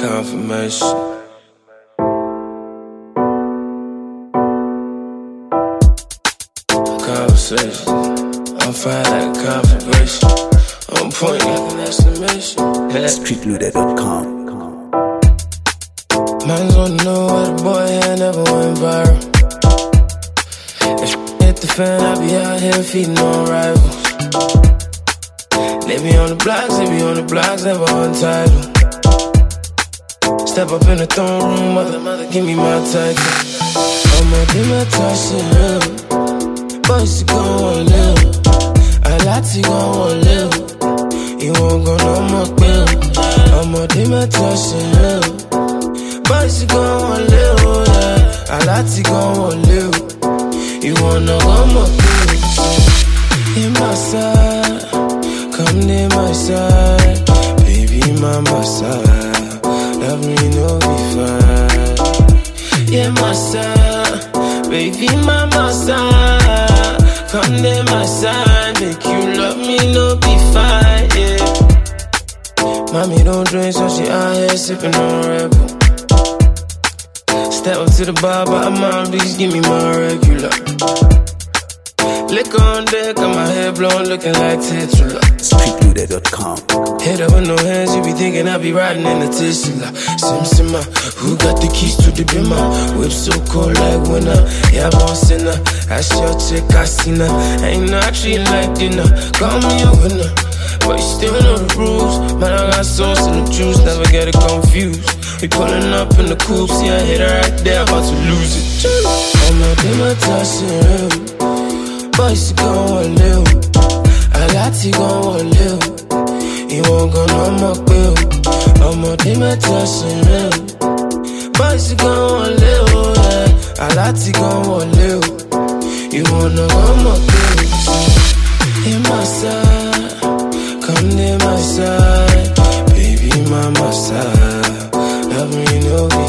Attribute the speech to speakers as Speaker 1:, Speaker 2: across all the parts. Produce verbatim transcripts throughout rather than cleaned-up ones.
Speaker 1: confirmation. Conversation. I'm fine like a confirmation. On point like an exclamation.
Speaker 2: street loader dot com.
Speaker 1: Man's wanna know why the boy had never went viral. If hit the fan, I be out here feeding on rivals. They be on the blocks, they be on the blocks, never on title. Step up in the throne room, mother, mother, give me my title. I'ma do my touch, boys, you gon' wanna live. A lot you gon' wanna live. You won't go no more quill. I'ma do my touch, boys, you gon' wanna live. Yeah. A lot you gon' wanna live. You wanna one more quill. In my side, come near my side, baby, my my side. Love me, no be fine. Yeah, my side, baby, my my side. Come near my side, make you love me, no be fine. Yeah. Mommy don't drink, so she out here sipping on Red Bull. Step up to the bar, but mom, please give me my regular. Liquor on deck, got my hair blown, looking like Titular.
Speaker 2: street loader dot com.
Speaker 1: Head up with no hands, you be thinking I be riding in a Tesla. Sim Simma, who got the keys to the bimmer? Whip so cold like winter, yeah, boss in her. That's your chick, I seen her. Ain't not treating like dinner, call me a winner. But you still know the rules. Man, I got sauce in the juice, never get it confused. We pulling up in the coupe, see I hit her right there, about to lose it. I'ma do my touch, boys, you gon' wanna live. A lot you gon' wanna live. You won't go no more quill. I'ma do my touch, boys, you gon' wanna live. Yeah. A lot you gon' wanna live. You wanna go more quill. In my side, come near my side, baby, my my side. Love me, no be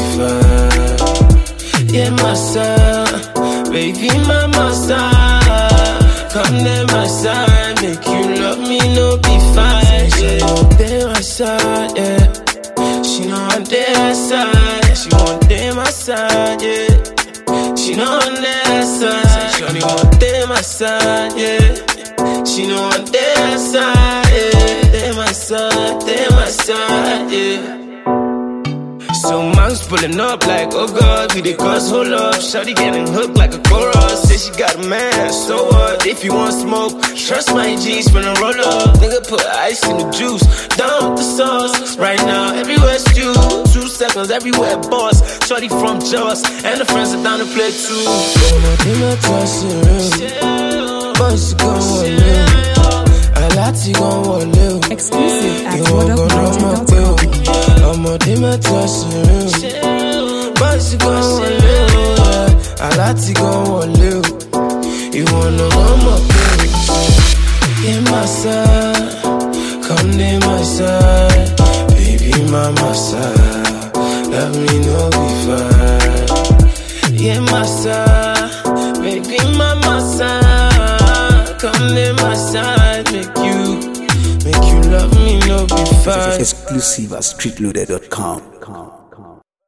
Speaker 1: fine. Yeah, my side, baby, my my side. Come near my side, make you love me, no be fine. She want day my side, yeah. She know I'm there my side. She want day my side, yeah. She know I'm there side. Shorty want day my side, yeah. She know I'm there side, yeah. There my side, there my side, yeah. So mom's pulling up like, oh God, we the cause, hold up. Shawty getting hooked like a chorus. Say she got a man, so what? If you want smoke, trust my G's finna roll up. Nigga put ice in the juice, down with the sauce. Right now, everywhere's stew. Two seconds, everywhere boss. Shawty from Jaws, and the friends are down to play too. I'ma do my touch, boys, you gon' wanna live. A lot you gon' wanna live.
Speaker 3: Exclusive at
Speaker 1: You won't go no more quill. I'ma do my touch, boys, you gon' wanna live. Yeah. A lot you gon' wanna live. You wanna one more quill. In my side, come near my side, baby, my my side. Love me, no be fine. Yeah, my side, baby, my my side. Come near my side, make you, make you love me, no be fine.
Speaker 2: Exclusive at street loader dot com.